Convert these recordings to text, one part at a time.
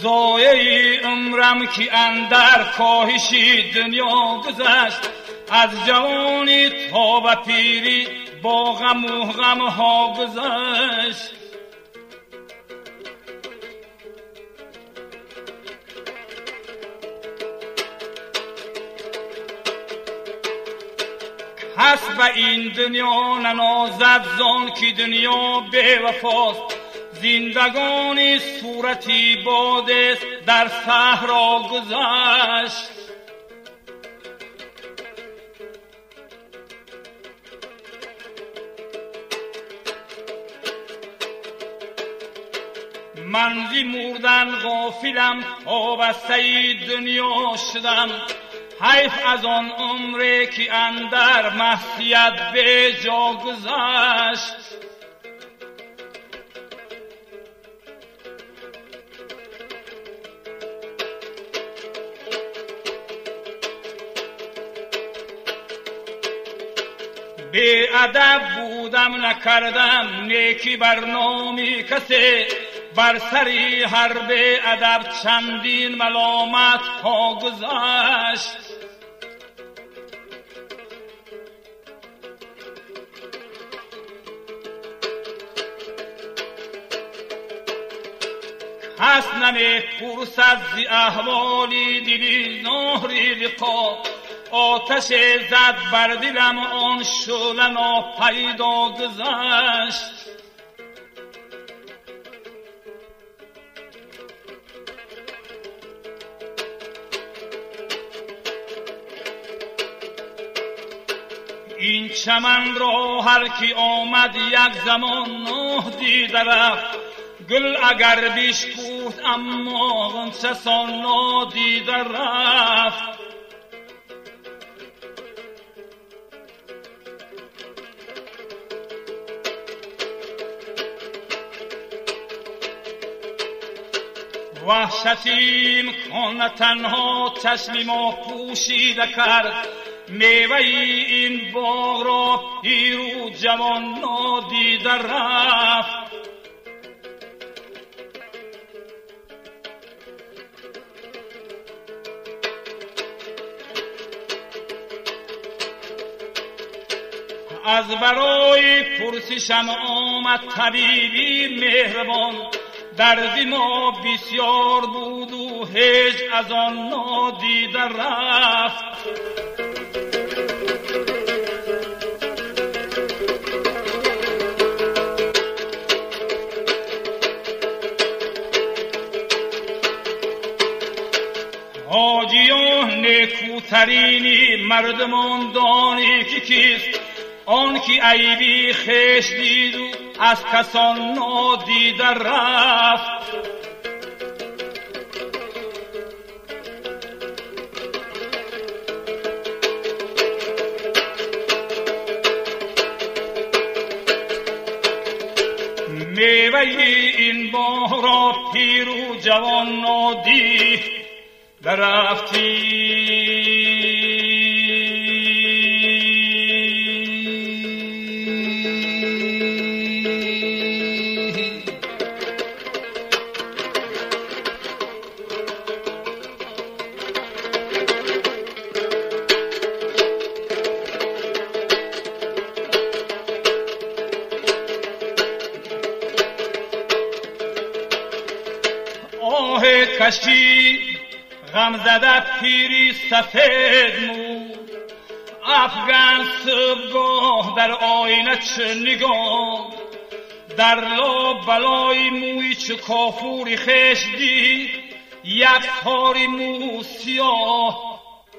زایه عمرم که اندر کاهشی دنیا گذشت، از جوانی تا به پیری با غم و غمها گذشت. کس به این دنیا ننازد زان که دنیا بے وفاست، زندگانی صورتی باده در صحرا گذشت. من زی مردن غافلم وابسته دنیا شدم، حیف از آن عمری که اندر معصیت به جا گذشت. بی ادب بودم نکردم نیکی برنامی کسی، بر سری هر بی ادب چندین ملامت ها گذشت. کس نمی پرسد زی احوالی دلی نهری لقا، آتش زد بر دلم آن شعله ناپیدا گذشت. این چمن را هر کی آمد یک زمان نه دیده رفت، گل اگر بشکفت اما غنچه سان نادیده رفت. وحشتیم کن تنها چشمی ما پوشیده کرد، میوه این باغ را پیرو جوان نادیده رفت. از برای پرسشم آمد طبیبی مهربان، درد ما بسیار بود و هیچ از آن نادیده رفت. حاجیان نیکوترینی مردمان دانی که کیست، آن که عیبی خویش دید و از کسان نادیده رفت. میوه این باغ را پیر و جوان نادیده رفتی. کشی غم زده پیری سفید مو، افغان صبحگاه در آینه چه نگاه، در لاب بلای موی چه کافوری خش دید، یک تاری مو سیاه.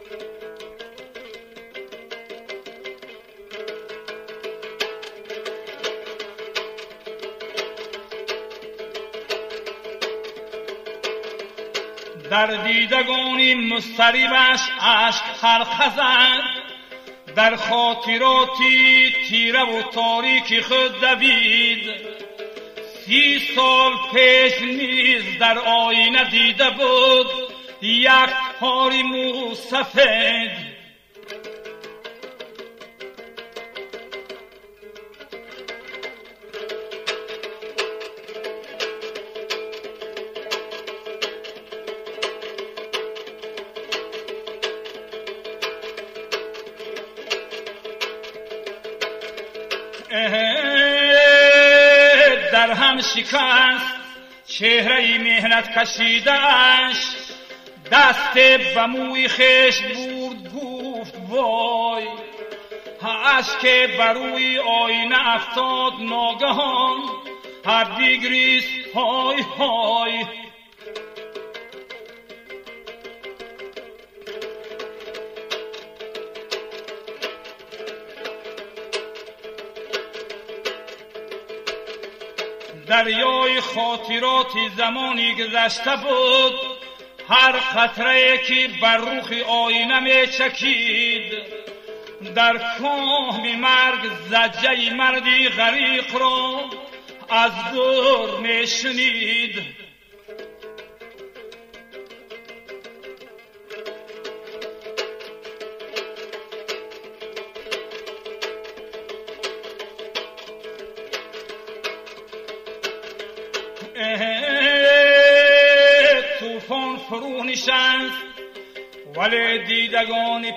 در دیدگانی مضطربش اشک حلقه زد، در خاطراتی تیره و تاریکی خود دوید. 30 سال پیش نیز در آینه دیده بود یک تاری مو سفید. در هم شکست چهره مهنت کشیدش، دست به موی خشت برد گفت وای، اشک بر روی آینه افتاد ناگهان، هر دیگریست های های. دریای خاطراتی زمانی گذشته بود، هر قطره که بر رخ آینه می چکید، در کام مرگ زجه مردی غریق را از دور می شنید. توفان فرو نشست ولی دیدگان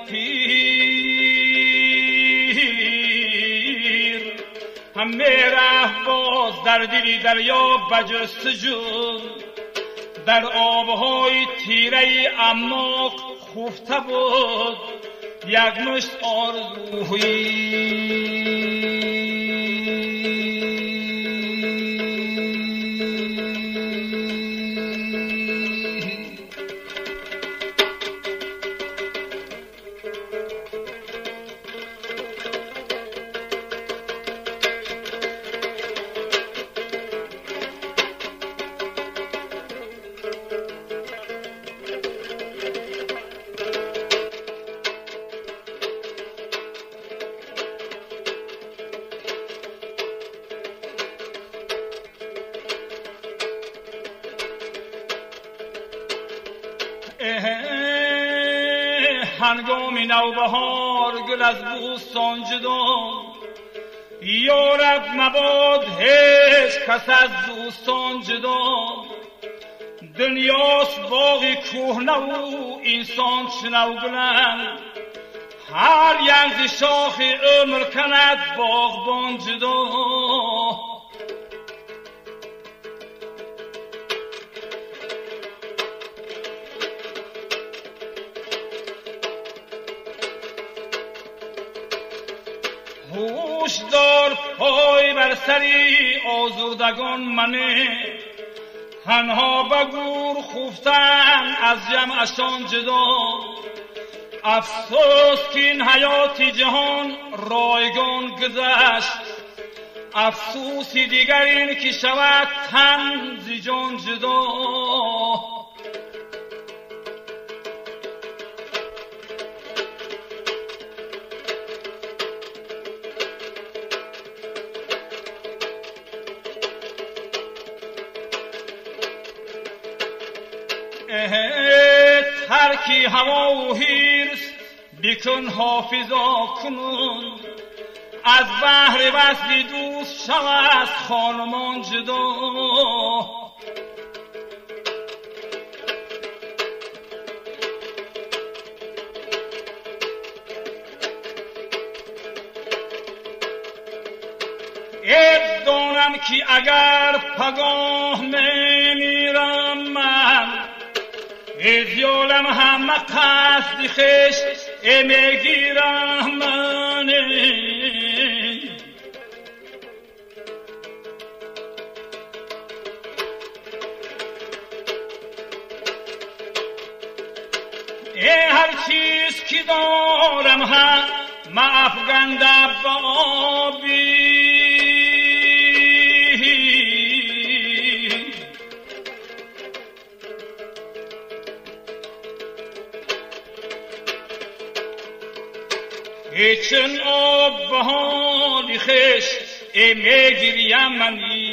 پیر همه رفت باز در دل دریا به جستجو، در آبهای تیره عماق خفته بود یک مشت آرزویی. هنگام نوبهار گل از بوستان جدا، یارب مباد هیچ کس از دوستان جدا. دنیاست باغی کهنه و انسان شنوگلن، هر یک ز شاخ عمر کند باغبان جدا. هوشدار پای بر سری آزردگان منه، تنها به گور خفتن از جمعشان جدا. افسوس که این حیات جهان رایگان گذشت، افسوس دیگر این که شود تن ز جان جدا. ترکی هوا و حرص بکن حافظا کنون، از بحر وصل دوست شود خانمان جدا. دانم که اگر پگاه میمیرم من، ازیالم همه قصد خشت میگیرم من. هر چیز که دارم همه افگنده به آبی، چون آب به حال خشت میگیریم منی.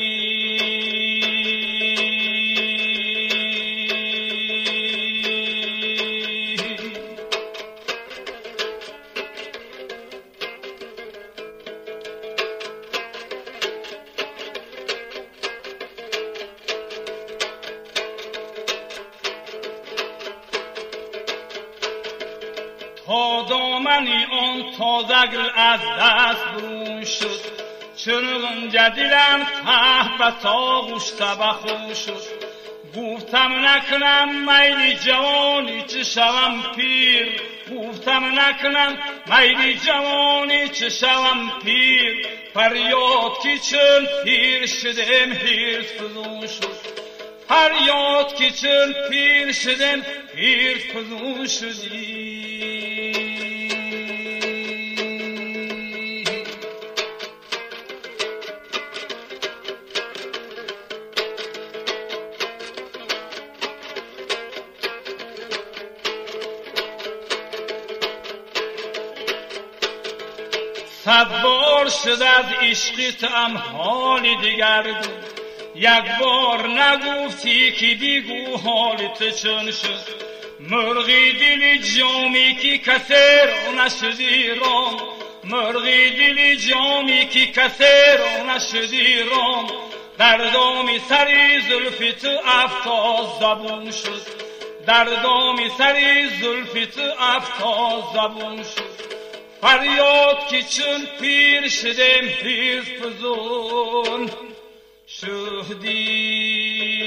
تا دامنی آن تازگل از دست برون شد، چنگنجه دلم ته به تاغوش تبخو شد. گفتم نکنم میل جوانی چه شوم پیر، گفتم نکنم میل جوانی چه شوم پیر. فریاد که چون پیر شدم هیرس فزون شد، فریاد که چون پیر شدم هیرس فزون شدی. صد بار شد از عشقتم حالی دیگر بود، یک بار نگفتی که دیگو حالت چون شد. مرغی دل جامی که کسی را نشدی رام، مرغی دل جامی که کسی را نشدی رام. در دام سری زلف تو افتاد زبون شد، در دام سری زلف تو افتاد زبون شد. فریاد که چون پیر شدم هیرس فزون شدی.